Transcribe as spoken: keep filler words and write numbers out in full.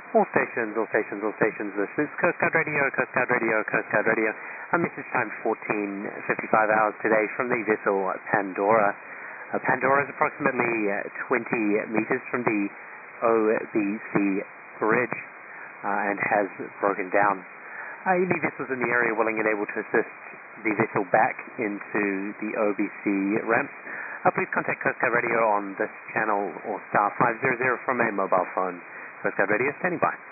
All stations, all stations, all stations. This is Coast Guard Radio, Coast Guard Radio, Coast Guard Radio. Our message time fourteen fifty-five hours today from the vessel Pandora. Uh, Pandora is approximately uh, twenty meters from the O B C bridge uh, and has broken down. Uh, any vessels in the area willing and able to assist the vessel back into the O B C ramps, uh, please contact Coast Guard Radio on this channel or star five hundred from a mobile phone. Coast Guard Radio standing by.